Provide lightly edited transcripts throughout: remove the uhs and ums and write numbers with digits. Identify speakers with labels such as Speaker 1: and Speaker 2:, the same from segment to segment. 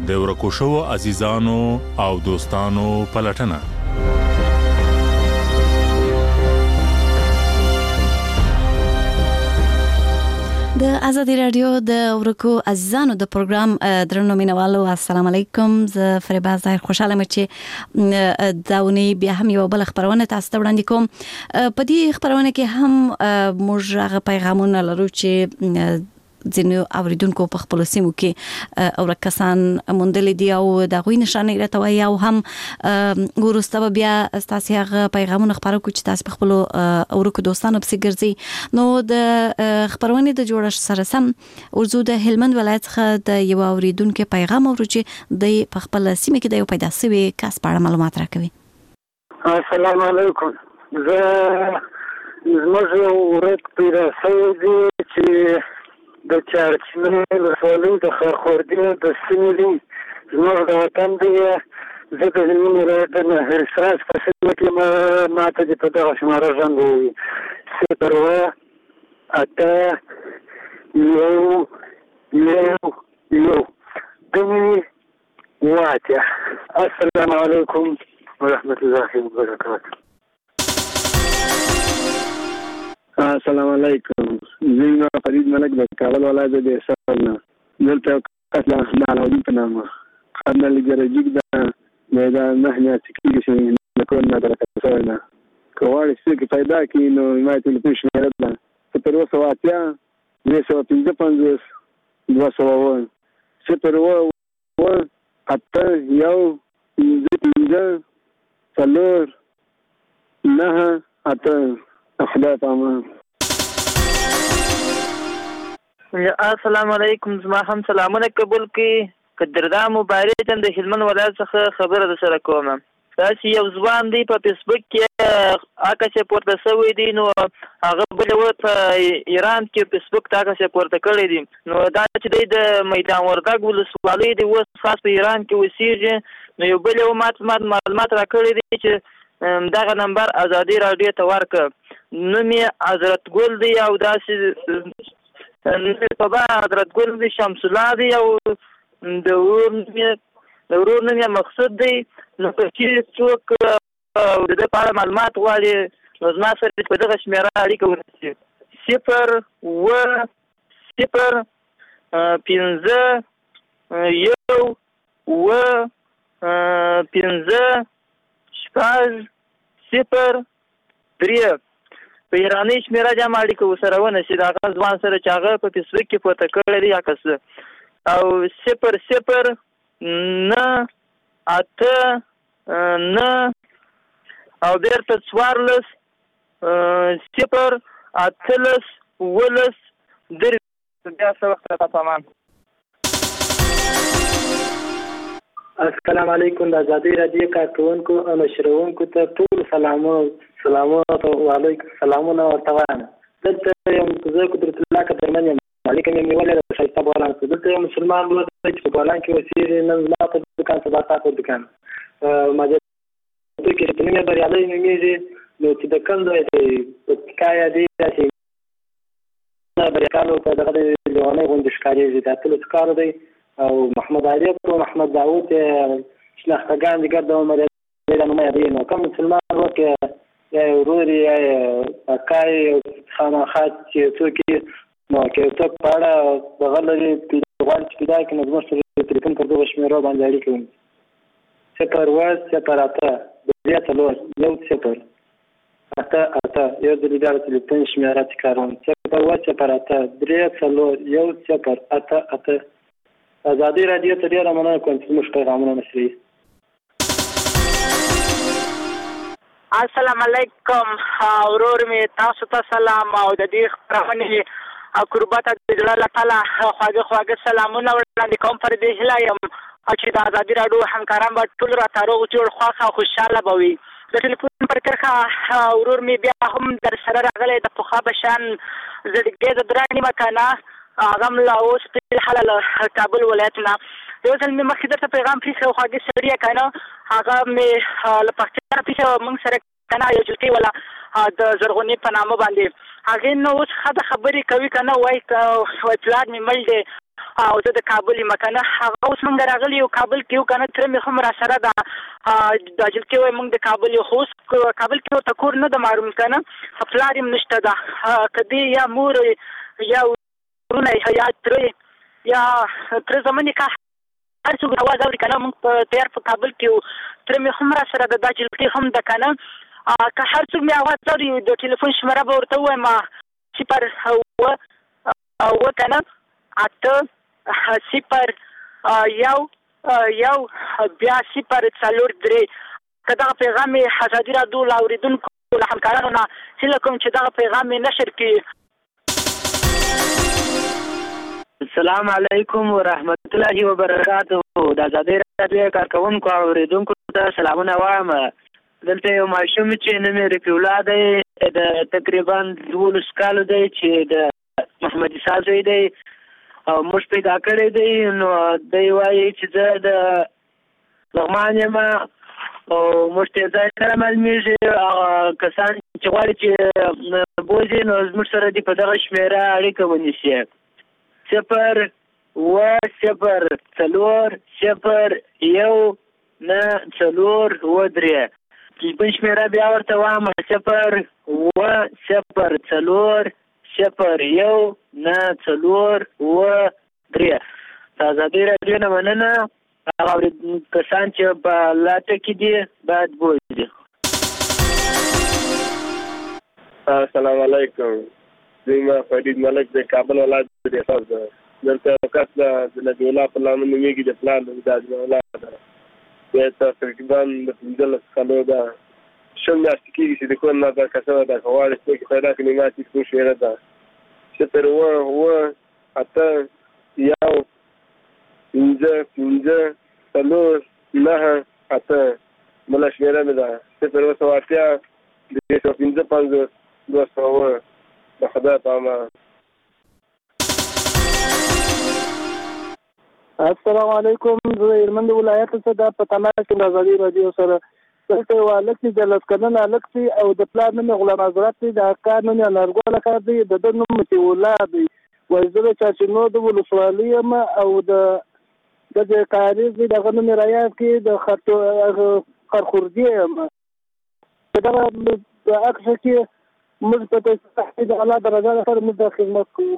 Speaker 1: د ورکو شوو عزیزانو او دوستانو پلټنه.
Speaker 2: د آزادي رادیو د ورکو عزیزانو د پروګرام درنو مینوالو السلام علیکم. زه فریبا ظاهر خوشاله مې چې داونی بیا هم یو بل خبرونه تاسو ته وړاندې کوم. په دې خبرونه کې هم موږ هغه پیغامونه لرو چې ځینو اوریدونکو په خپل سیمو کې او کسان موندل دي او د غوي نشانه راتوي او هم ورسته بیا تاسو هغه پیغامونه خبرو کو چې تاسو په خپل اورکو دوستانو په ګرځي. نو د خبرونه د جوړش سره سم ورزو د هلمند ولایت څخه د یو اوریدونکو پیغام اورو چې د خپل سیمه کې د یو پیدا شوی کس په اړه معلومات راکوي.
Speaker 3: السلام علیکم. زه زموږ ورک پیدا شوی دی چې د چارچنې ولسوالۍ د خرخوردي د سیمې دی. زموږ د وطن دی. زه د هلمند ولایت د نهرساس په سیمه کې ماته د په دغه شماره زنګ ووایي 0-8-1-1-1. السلام علیکم ورحمة الله وبرکاته.
Speaker 4: السلام علیکم. زه فرید ملک د کابل ولایت د سرنا دلته قتل علاوالدین په نامه خدمت لګرجیک د میدان مهنه تکلیف شي نکون نه درکته سوینا کوړی چې پیدا کړي نو ما ټلیفون شمیره ده 0-8-255 201 خدا پامان.
Speaker 5: السلام علیکم. زما هم سلامونه قبول کړئ. قدردان مبارک د هلمند ولایت څخه خبره در سره کوم. تاسو یو ځوان دی په فیسبوک کې هغه چې پورته شوی دی نو هغه بل و په ایران کې فیسبوک تاګه چې پورته کړی دی نو دا چې د میدان وردګ ولسوالۍ دی اوس خاص په ایران کې اوسېږي نو یو بل معلومات راکړی دی چې دغه نمبر آزادي رادیو ته ورکړه. نوم یې حضرت ګل دی او داسې په با حضرت ګل دی شمس الله دی او د ورور نوم یې مقصود دی. نو چې څوک د دې په اړه معلومات غواړي نو زما سره په دغه شمیره اړیکه ونیسي 0-0-5-0-3 په ایرانی شمیره جمع اړیکه ورسره ونیسي د هغه ځوان سره چې هغه په فیسبوک کې پورته کړی دی عکس او 0-0-9-8-9 او بیرته 14-0-18-10 بیا څه وخت راته پامان.
Speaker 6: السلام علیکم. د آزادي رادیو کارکونکو او نشرونکو ته ټول سلامونه وعلیکم سلامونه ورته وایم. دلته یم زه قدرت الله قدرمن یم. علیکم یم نیولې د شایسته بولان دلته یو مسلمان ورور دی چې په بولان کې اوسېږي. نن زما په دکان سبا تا په دکان ماجر کې چې نومې بریالۍ نومېږي نو چې د کوم ځای دی پتکایه دی چې بریالو ته دغه لیونۍ غوندې ښکارېږي د اتلس کارو دی او محمد عارف او محمد داود شناختګان دي ګرد عمر یې نومې دی نو کوم مسلمان ورور کې یا ورور یا اکای خامخات چې څوک نو کې څوک په اړه دغه لري غواړي چې پیدا کړي نو زموږ سره تلیفون پر دغه شمیرو باندې اړیکه ونیسي 0-8-1-0-8 یو د لیدار تلیفون شمیره تکراروم 0-8-1-0-8 آزادي رادیو ته ډېره مننه کوم چې موږ پیغامونه نشري.
Speaker 5: السلام علیکم. ورور مې تاسو ته سلام او د دې خبرونه قربت د جلال تعالی خواږه سلامونه وړاندې کوم پر دې هلا یم چې د آزادي رادیو همکاران به ټول راته روغ جوړ خواخه خوشاله به وي. د ټلیفون پر کرښه ورور مې بیا هم در سره راغلی د پخوا په شان زړګی د دراني مکانه هغه هم لا اوس فلحال له کابل ولایت نه یو ځل مې مخکې درته پیغام پرېښی و خواږه سړیه که نه هغه مې له پښتانه پرېښی موږ سره که نه یو جلکۍ والا د زرغونې په نامه باندې هغې نه اوس ښه د خبرې کوي که نه وایي پلار مې مړ دی او زه د کابل یم کنه. هغه اوس موږ راغلي یو کابل کې یو کنه، تر مې هم را سره ده د جلکې وای موږ د کابل یو، خو اوس کابل کې ورته کور نه ده معلوم کنه، پلار یې نشته ده، که دې یا مور یا ورونه یا ترې یا تر زمانې که هر څوک اواز اوري کنه، موږ په تیار په کابل کې یو، تر مې هم را سره ده، دا جلکې هم ده کنه. که هر څوک مې اواز اوري د ټلیفون شماره به ورته ووایم 0 کنه 8 0 1 بیا 0 4 3. که دغه پیغام ازادي راډیو له اورېدونکو له همکارانو نه هیله کوم چې دغه پیغام نشر کړي.
Speaker 6: السلام علیکم ورحمت الله وبرکاته. د ازادي راډیو کارکونکو او اورېدونکو ته سلامونه وایم. دلته یو ماشوم چې نوم یې رفیع الله دی، د تقریبا 12 کالو دی، چې د محمد عیسی زوی دی او موږ پیدا کړی دی. نو دی وایي چې زه د لغمان یم او موږ ته ځای سره معلومېږي. هغه کسان چې غواړي چې بوځي نو زموږ سره دې په دغه شمېره اړیکه ونیسي 0 0 4 0 1 9 4 3. تلیفون شمېره بیا ورته وایم 0 0 4 0 1 9 4 3. د ازادي راډیو نه مننه. هغه کسان چې په لاټه کې دي باید بوځي.
Speaker 4: السلام علیکم. زه فرید ملک د کابل ولایت د احساس دلته کس د نبی الله په نامه نومیږي، د پلان د اجازه الله ده. دا تقریبا د 15 کالو ده، شل میاشتې کېږي چې د کور نه دا کسانه ده غواړي چې پیدا کړي ماتې کوم شمېره ده 0 8 1 5 4 9 8. بله شمېره مې ده 0 8 255 200. د خدای په امان.
Speaker 3: السلام علیکم. زه هلمند ولایت څخه د پټانا کې د ازادي راډیو سره دلته یو هلک چې د 10 کلن هلک دی او د پلار نوم یې غلام حضرت دی، د کار نوم یې انارګل کار دی، د ده نوم مطیع الله دی. وایي زه د چارچینو د ولسوالۍ یم او د کاریز دی، دغه نوم یې رایاد کړي د خرخوردي یم. په دغه عکس کې موږ په تصحیح د الله درجه لپاره موږ د خدمت کوو.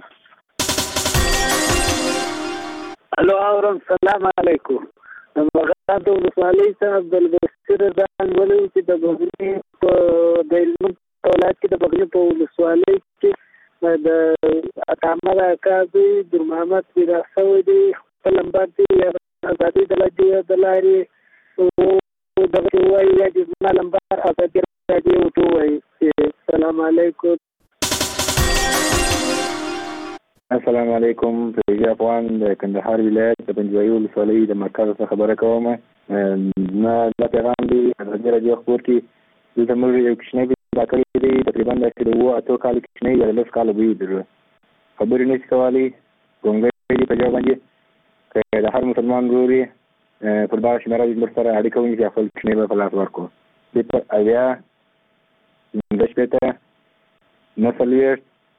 Speaker 3: الو اورم. سلام علیکم. مغاد ولسوالۍ څخه عبدالبصیر ځان ولي چې د بغني په د هلمند ولایت کې د بغني په ولسوالۍ کې د اتامه اکا دی در محمد پیدا شوی دی. خپل نمبر دی ازادي د لارې دغه وایي یا د زما نمبر ازادي راډیو ته وایي. السلام علیکم.
Speaker 7: السلام علیکم. فریض افغان د کندهار ولایت د پنجوایي ولسوالۍ د مرکز څخه خبره کوم. ما دا پیغام دی ازادي راډیو خپور کې دلته موږ یو کوچنی پیدا کړی دی، تقریبا داسې د 8 کالو کوچنی یا 10 کالو بوی در خبرې نشي کولی. ګونګی دی په جواب باندې که د هر مسلمان ورور یې پر دغه شمېره زموږ سره اړیکه ونیسي خپل کوچنی به په لاس ورکړو 0 9 4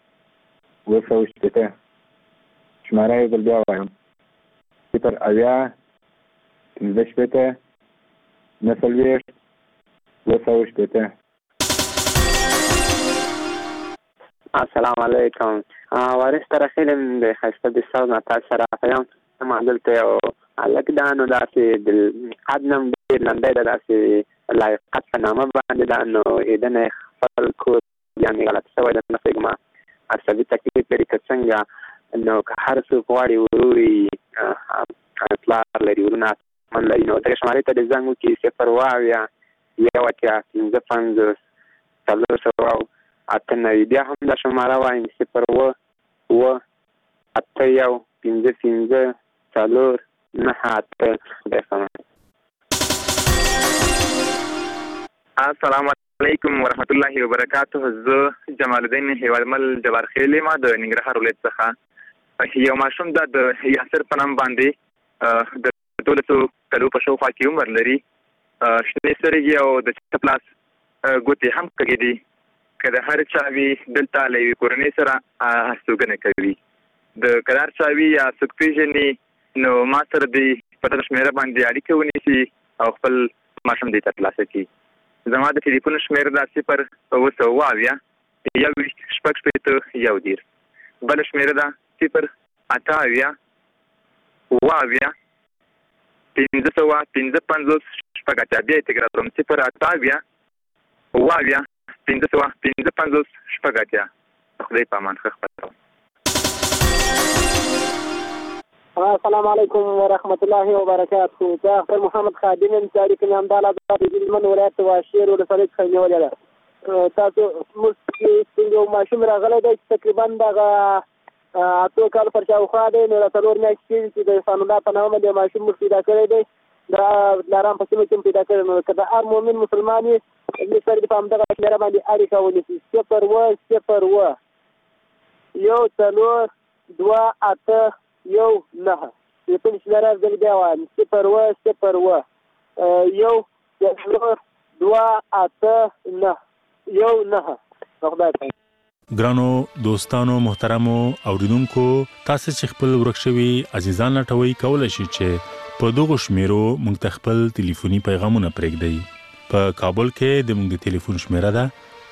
Speaker 7: 200. شماره یې بل بیا وایم 0 9 4 200.
Speaker 8: السلام علیکم. وارث ترخیلم د ښایسته د صاحب نه تاسو سره یم. ما دلته یو هلک ده، نو داسې د قد نم ډېر لنډی ده، داسې لایقت په نامه باندې ده. نو ایدنه یې خپل کور یعنې غلط شوی ده، نه پوهېږم عصبي تکلیف لري که څنګه. نو که هر څوک غواړي ورور یې پلار لري، ورونه من لري، نو دغه شمارې ته د زنګ وکړي 0 1 15 498. بیا هم دا شماره وایم 0 8 1 15 4 9 8.
Speaker 9: السلام علیکم ورحمت الله وبرکاته. زه جمال الدین هیوادمل جبار خیل یم د ننګرهار ولایت څخه. یو ماشوم دا د یاسر په نام باندې د 12 کلو په شاوخوا کې عمر لري. شنې سترګې او د چپلاس ګوتې هم کږې دي. که د هر چا وي دلته له یوې کورنۍ سره هستوګنه کوي. د قرار چاوي یا څوک پیژني نو ما سره دی په دغه شمېره باندې اړیکه ونیسي او خپل ماشوم دی ترلاسه کړي. زما د ټلیفون شمېره دا 0 21 شپږ شپېته یو دېرش. بله شمېره ده 0 28 اووه 555 شپږ اتیا. بیا یې تکرار کوم 0 28 اووه 555 شپږ اتیا. خدای په امان ښه خپروم.
Speaker 10: السلام علیکم ورحمت الله وبرکاته. زه اختر محمد خادم یم چې اړیکه مې همدا د هلمند ولایت واشیر ولسوالۍ څخه نیولې ده. تاسو موږ چې یو ماشوم راغلی دی چې تقریبا دغه اتو کال پر شاوخوا دی، نو د 4 میاشتې کېږي چې د حسن الله په نامه د ماشوم موږ پیدا کړی دی. دا لارام په سیمه کې هم پیدا کړی. نو که د هر مؤمن مسلمان یې موږ سره په همدغه شمېره باندې اړیکه ونیسي 0 1 0 2 8 1 9. یتم شمېره زه بیا وایم 0 1 1 2 8 9 1 9. خدای
Speaker 1: ګرانو دوستانو محترمو اوریدونکو، تاسو چې خپل ورک شوي عزیزان لټوي کولای شئ چې په دغه شمیرو موږ ته خپل ټلیفوني پیغامونه پرېږدئ. په کابل کې د موږ د ټلیفون شمیره ده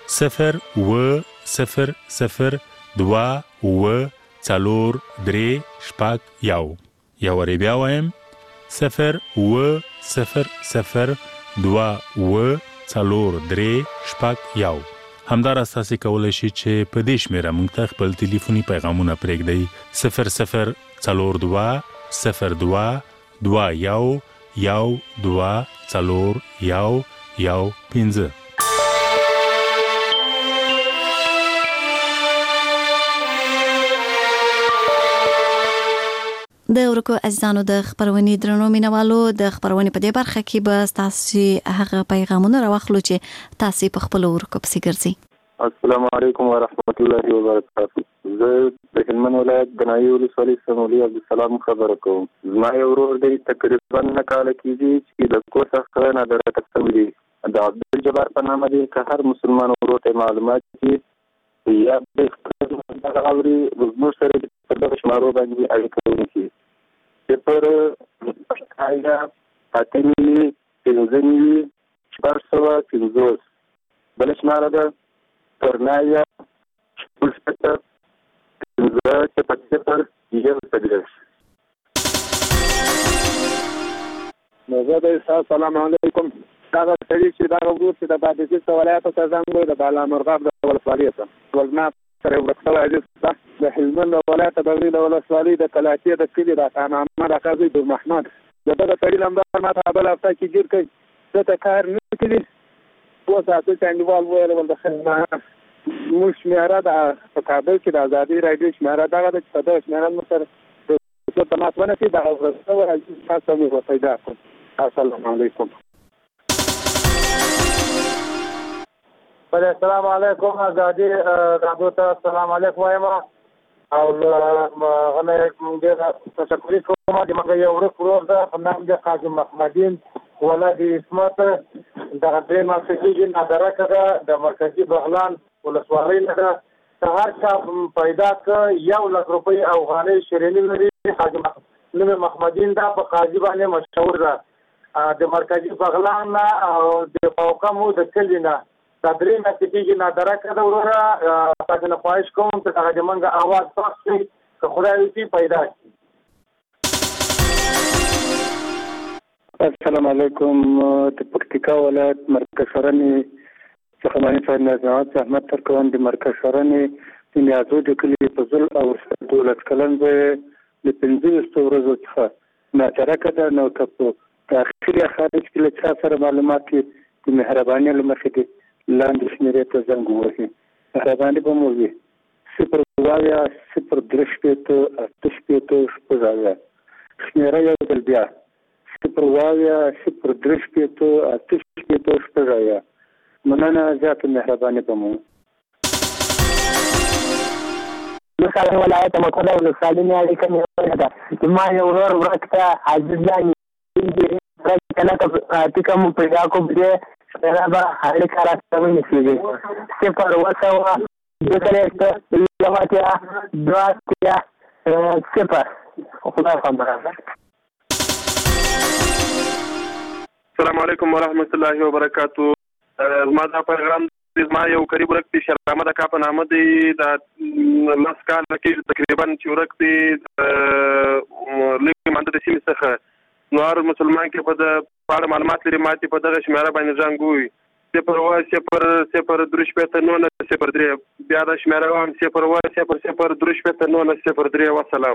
Speaker 1: 0 یا وری بیا وایم 0 همدار اساسي کولای شي چې په دې شمیره موږ ته خپل ټلیفوني پیغامونه پرېږدئ 00221
Speaker 2: د ورکو عزیزانو د خبرونې درنو مینوالو د خبرونې په دې برخه کې به تاسو هغه پیغامونه راوخلو چې تاسو په خپل ورکو پسې ګرځي.
Speaker 7: السلام علیکم ورحمت الله وبرکاته. زه د هلمند ولایت د نایي ولسوالۍ سمولي عبدالسلام خبره کوم. زما یو ورور دی تقریبا 9 کاله کېږي چې د کور څخه نادرکه شوی دی. د عبدالجبار په نامه دی. که هر مسلمان ورور ته معلومات کړي یا د اوري زموږ سره په دغه شمارو باندې اړیکه ونیسي 0 آیا اتنی پنځنی 450. بل شماره ده ترنایا پلسته 0
Speaker 4: السلام علیکم. دا سړي چې دا ورور چې د بادغیس ولایت ته ځانګړی د بالا مرغاب د ولسوالۍ ته ولنا سره ورکړل عزیز د هلمند ولایت د بغیر د ولسوالۍ د کلاچې د کلی د خانانه د قاضي د محمد دغه سړي لمبار ماته بل هفته کې جوړ کړي څه کار نه کړي و ساعت چاندوال ویل ول د خدمت مش میاره د کابل کې د ازادي رادیو شماره دغه د صداش شماره سره څه تماس ونه کړي دا ورسره عزیز تاسو مو پیدا کړ. السلام علیکم.
Speaker 10: السلام علیکم ازادي رادیو ته السلام علیکم وایم او غنه ډیر تشکر کوم د مګ یو ورور ده په نام د قاضي محمدین ولادي اسمت د غدري مرکزي نظارت د مرکزي بغلان ولسوالۍ نه هر چا پیدا ک 1 لک روپۍ افغاني شرینی لري. قاضي محمدین دا په قاضي باندې مشهور ده د مرکزي بغلان او د فوقمو د کلینا د درې مکتبي نادره کده وروره تاسو نه خواهش کوم چې هغه منګه आवाज پخې که خدای دې پیدا کړي.
Speaker 4: السلام علیکم. د پکتیکا ولایت مرکز شرنی څخه باندې صاحب نظامت احمد ترکوان د مرکز شرنی د نیازو د کلی په ځل او دولت کلن به د 15 ورځې څخه نادره کده نو کپو داخلي خارج کې له سره معلومات د مهرباني لمخې لاندې شمیرې ته زنګ ووهي. مهرباني به مو وي 0 شمیره یو ځل بیا 0 مننه زیاته مهرباني به مو.
Speaker 10: مثلا ولایت مقدس ولسوالۍ نه اړیکه نیولې ده. ما یو ورور ورکته عزیزان کله ته کوم پیدا کوم دې شرابه هغه کار استوي نشي 0 2 3 4 5 6
Speaker 6: صفر خدای خبره ده.
Speaker 11: السلام علیکم ورحمت الله وبرکاتو. ما دا پیغام زما یو قریب ورک دی شرامه د کاپ نامه دی د لاس کال کې تقریبا چې ورک دی لکه مانده د سیمې څخه نور مسلمان کې په پاړه معلومات لري ماتي په دغه شمیره باندې ځانګوي 0 بیا د شمیره وام 0 والسلام.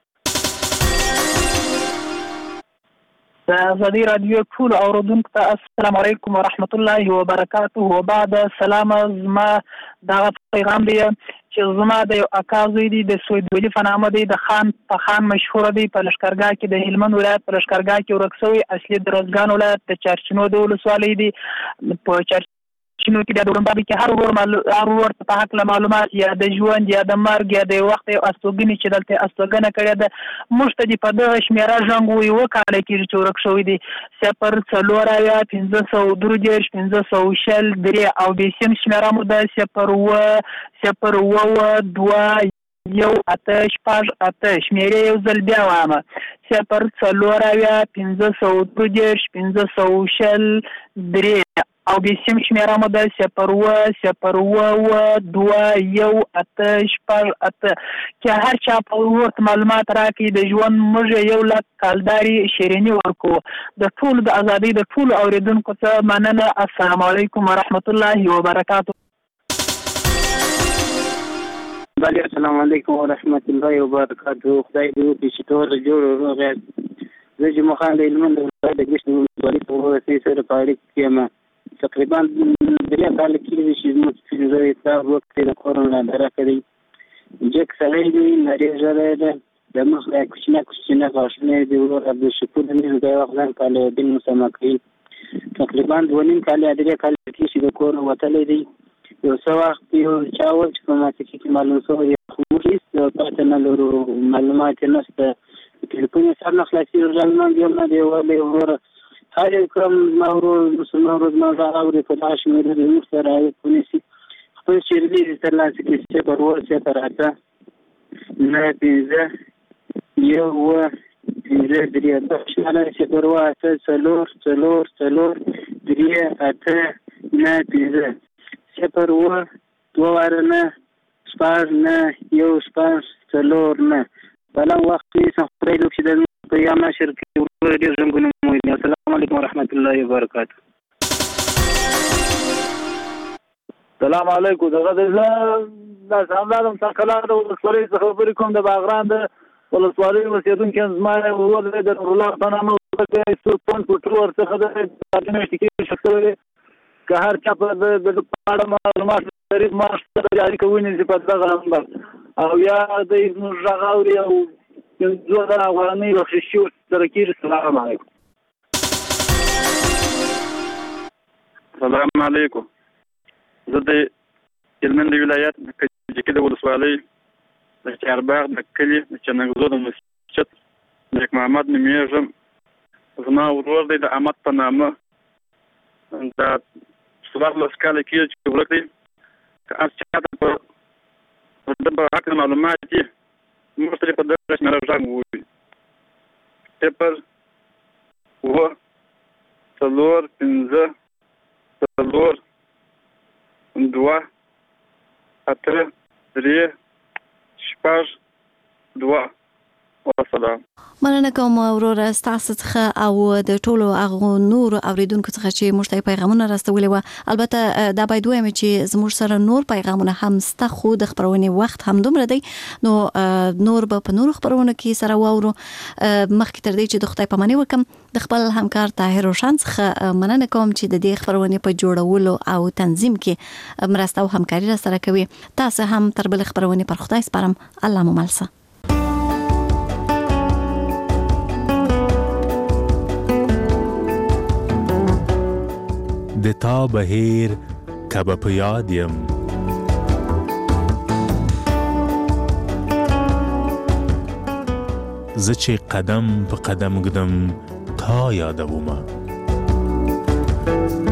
Speaker 12: زادي رادیو ټول اوردونکو ته السلام علیکم ورحمت الله وبرکاته. وبعد سلام زما دا پیغام دی چې زما د یو اکا زوی دی د سوید ولی فنامه دی د خان په خان مشهور دی په لشکرګاه کې د هلمند ولایت په لشکرګاه کې ورک شوی اصلي د روزګان ولایت د چارچینو د ولسوالۍ دی په چارچینو کې د ډوړمبابي کې هر ور په حق معلومات یا د ژوند یا د مرګ یا د وخت او استوګنی چې دلته استوګنه کړې ده مشتدي په دغه شمیره ژوند وی وکاله کې چې ورک شوی دی 0 یا 500 او د سیم شمیره مو د 0 یو آتش پاش آتش میره یو ځل بیا وامه 0 یا 500 او د سیم شمیره مو د 0 یو آتش پاش آتش چې هر چا په ورته معلومات راکړي د ژوند موږ یو لک کالداري شیرینی ورکو د ټول د ازادي د ټول اوریدونکو ته مننه. السلام علیکم ورحمت الله وبرکاته.
Speaker 13: السلام علیکم ورحمت الله وبرکاته. خدای دې وکړي چې ټول جوړ روغ زه چې مخان د هلمند ولایت د ګشت ولسوالۍ په ورسې سره په اړیکه کې یم. تقریبا 3 کاله کېږي چې زموږ فلزه اطلاع وکړې د کورونا دره کړی جک سړی دی لرې ژړی ده د مخ کوچنه غاښونه دي ورور عبدالشکور مې د وخت ځان کاله دین مسمه کوي تقریبا 2.5 کاله 3 کاله کې چې د کور وتلی دی یو څه وخت یو چا وویل چې په ماته کې معلوم شوی دی خو موږ هېڅ پته نه لرو معلومات یې نشته تلیفون یې سر نه خلاصېږي ژالمان یو نه دی ولی وروره هر یو کړم زما ورور مسلمان ورور زما غږ اوري په دغه شمېره د موږ سره رعایت ونیسي خپل شعري دې ترلاسه کړي 0 بلا وخت خدای لوک چې د پیغام نشر کې ورور ډېر زنګونه مو دي. السلام علیکم ورحمت الله وبرکاته.
Speaker 10: السلام علیکم. دغه د سلام څخه د ولسوالۍ څخه خبرې کوم د باغران د ولسوالۍ اوسېدونکي زما ورور دی د الله په نامه څو پون پټور څخه د اټومیټیک شکل که هر چا په د پاړه معلومات لري ما سره جاری کوي چې په دغه نمبر او یا د ژغاوري او زه د غوړنۍ بخششي سره کې. السلام علیکم.
Speaker 11: السلام علیکم. زه د هلمند ولایت د کجکي د ولسوالۍ د چارباغ د کلي د چنګزو د مسجد نیک محمد نومیږم. زما ورور دی د احمد په نامه دا 14 کاله کېږي چې ورک دی که هر چا ته په حق معلومات دي موږ ته په دغه شمیره غږ ووایي 0 والسلام.
Speaker 2: مننه کوم وروره ستاسو څخه او د ټولو هغه نور اوریدونکو څخه چې موږ ته پیغامونه راستولي و. البته دا باید وایم چې زموږ سره نور پیغامونه هم سته خو د خبرونې وخت هم دومره دی نو نور به په نور خبرونه کې سره واورو. مخکې تر دې چې د خدای پاماني وکم د خپل همکار طاهر روشن څخه مننه کوم چې د دې خبرونې په جوړولو او تنظیم کې مرسته او همکاري را سره کوي. تاسو هم تر بل خبرونې پر خدای سپارم. الله مو ملسه.
Speaker 1: د تا بهیر کبه په یاد یم زه چې قدم په قدم ګدم تا یادومه